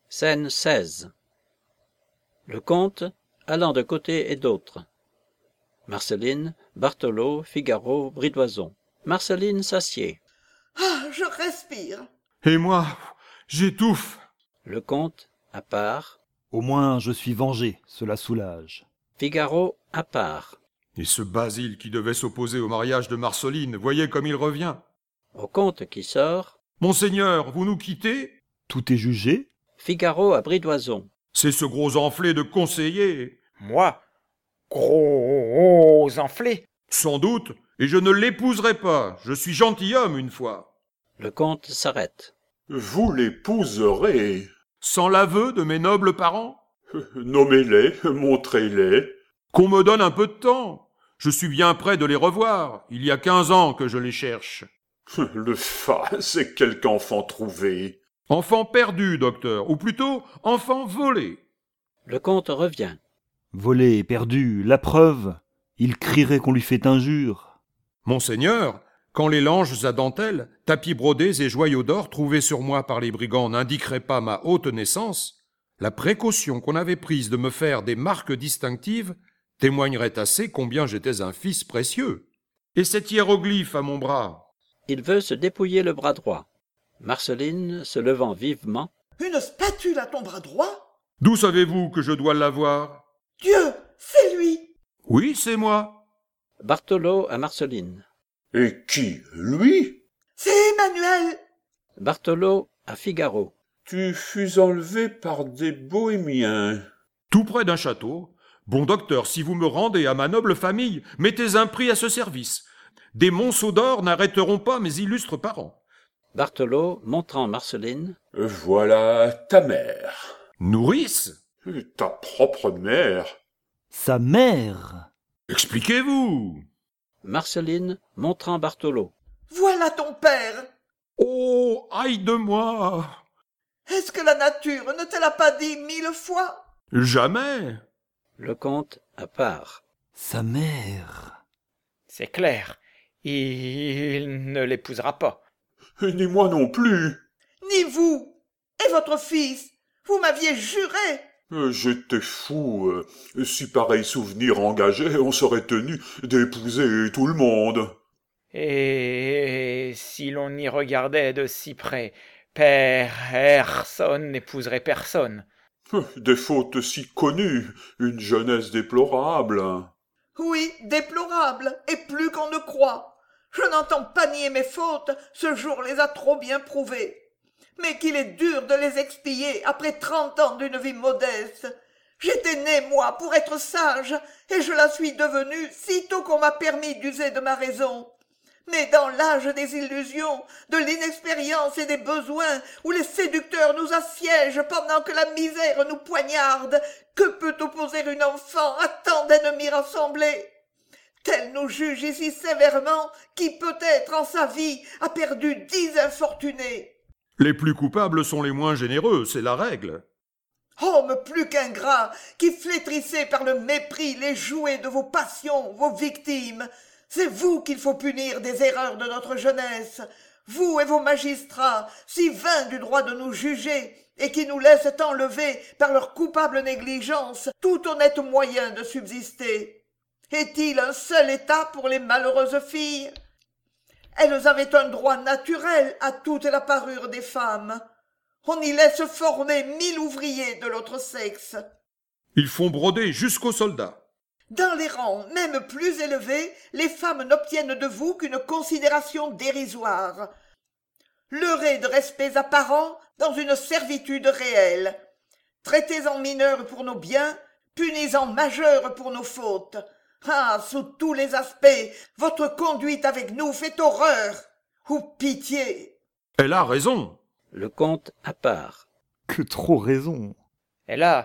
Scène 16. Le comte, allant de côté et d'autre. Marceline, Bartholo, Figaro, Bridoison. Marceline s'assied. Ah, je respire. Et moi, j'étouffe. Le comte, à part. Au moins, je suis vengé, cela soulage. Figaro, à part. Et ce Basile qui devait s'opposer au mariage de Marceline, voyez comme il revient. Au comte qui sort. Monseigneur, vous nous quittez? Tout est jugé? Figaro à Bridoison. C'est ce gros enflé de conseiller. Moi? Gros enflé? Sans doute, et je ne l'épouserai pas. Je suis gentilhomme une fois. Le comte s'arrête. Vous l'épouserez. Sans l'aveu de mes nobles parents? Nommez-les, montrez-les. Qu'on me donne un peu de temps. Je suis bien près de les revoir. Il y a 15 ans que je les cherche. Le c'est quelque enfant trouvé. Enfant perdu, docteur, ou plutôt enfant volé. Le comte revient. Volé, perdu, la preuve. Il crierait qu'on lui fait injure. Monseigneur, quand les langes à dentelles, tapis brodés et joyaux d'or trouvés sur moi par les brigands n'indiqueraient pas ma haute naissance, la précaution qu'on avait prise de me faire des marques distinctives témoignerait assez combien j'étais un fils précieux. Et cet hiéroglyphe à mon bras? Il veut se dépouiller le bras droit. Marceline, se levant vivement. Une spatule à ton bras droit? D'où savez-vous que je dois l'avoir? Dieu, c'est lui! Oui, c'est moi. Bartholo à Marceline. Et qui, lui? C'est Emmanuel! Bartholo à Figaro. Tu fus enlevé par des bohémiens. Tout près d'un château. Bon docteur, si vous me rendez à ma noble famille, mettez un prix à ce service. Des monceaux d'or n'arrêteront pas mes illustres parents. Bartholo, montrant Marceline. Voilà ta mère. Nourrice? Ta propre mère. Sa mère! Expliquez-vous. Marceline, montrant Bartholo. Voilà ton père! Oh, aïe de moi! Est-ce que la nature ne te l'a pas dit 1000 fois? Jamais! Le comte à part. Sa mère! C'est clair. Il ne l'épousera pas. Ni moi non plus. Ni vous! Et votre fils! Vous m'aviez juré! J'étais fou. Si pareil souvenir engageait, on serait tenu d'épouser tout le monde. Et si l'on y regardait de si près, personne n'épouserait personne. Des fautes si connues, une jeunesse déplorable. Oui, déplorable, et plus qu'on ne croit. Je n'entends pas nier mes fautes, ce jour les a trop bien prouvées. Mais qu'il est dur de les expier après 30 ans d'une vie modeste. J'étais né, moi, pour être sage, et je la suis devenue sitôt qu'on m'a permis d'user de ma raison. Mais dans l'âge des illusions, de l'inexpérience et des besoins, où les séducteurs nous assiègent pendant que la misère nous poignarde, que peut opposer une enfant à tant d'ennemis rassemblés? Tel nous juge ici sévèrement qui peut-être en sa vie a perdu 10 infortunés. Les plus coupables sont les moins généreux, c'est la règle. Homme plus qu'ingrat, qui flétrissez par le mépris les jouets de vos passions, vos victimes, c'est vous qu'il faut punir des erreurs de notre jeunesse, vous et vos magistrats, si vains du droit de nous juger, et qui nous laissent enlever par leur coupable négligence tout honnête moyen de subsister. Est-il un seul état pour les malheureuses filles? Elles avaient un droit naturel à toute la parure des femmes. On y laisse former 1000 ouvriers de l'autre sexe. Ils font broder jusqu'aux soldats. Dans les rangs même plus élevés, les femmes n'obtiennent de vous qu'une considération dérisoire. Leurrez de respects apparents dans une servitude réelle. Traitez en mineurs pour nos biens, punis en majeurs pour nos fautes. Ah, sous tous les aspects, votre conduite avec nous fait horreur. Ou pitié. Elle a raison. Le comte à part. Que trop raison! Elle a,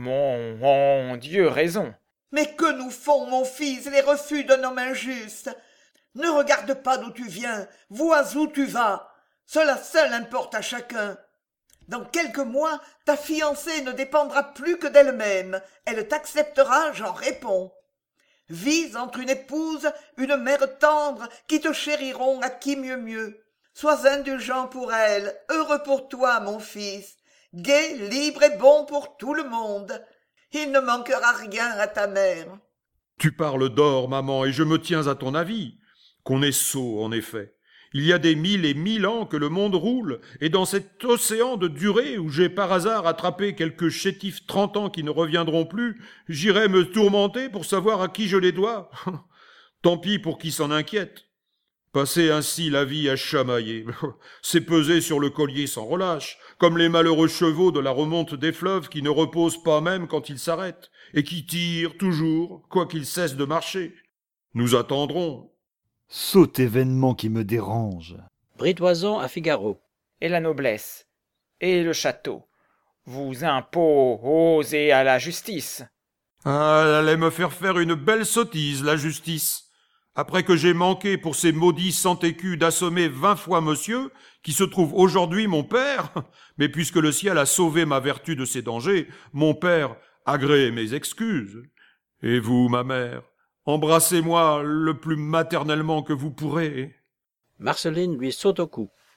mon Dieu, raison. Mais que nous font, mon fils, les refus d'un homme injuste? Ne regarde pas d'où tu viens, vois où tu vas. Cela seul importe à chacun. Dans quelques mois, ta fiancée ne dépendra plus que d'elle-même. Elle t'acceptera, j'en réponds. Vise entre une épouse, une mère tendre, qui te chériront à qui mieux mieux. Sois indulgent pour elle, heureux pour toi, mon fils, gai, libre et bon pour tout le monde. Il ne manquera rien à ta mère. Tu parles d'or, maman, et je me tiens à ton avis. Qu'on est sot, en effet. Il y a des 1000 et 1000 ans que le monde roule, et dans cet océan de durée où j'ai par hasard attrapé quelques chétifs 30 ans qui ne reviendront plus, j'irai me tourmenter pour savoir à qui je les dois. Tant pis pour qui s'en inquiète. Passer ainsi la vie à chamailler, c'est peser sur le collier sans relâche, comme les malheureux chevaux de la remonte des fleuves qui ne reposent pas même quand ils s'arrêtent, et qui tirent toujours, quoiqu'ils cessent de marcher. Nous attendrons. Sot événement qui me dérange. Bridoison à Figaro. Et la noblesse, et le château, vous imposez à la justice. Ah, elle allait me faire une belle sottise, la justice. Après que j'ai manqué pour ces maudits 100 écus d'assommer 20 fois monsieur, qui se trouve aujourd'hui mon père, mais puisque le ciel a sauvé ma vertu de ces dangers, mon père, agréez mes excuses. Et vous, ma mère, embrassez-moi le plus maternellement que vous pourrez. Marceline lui saute au cou.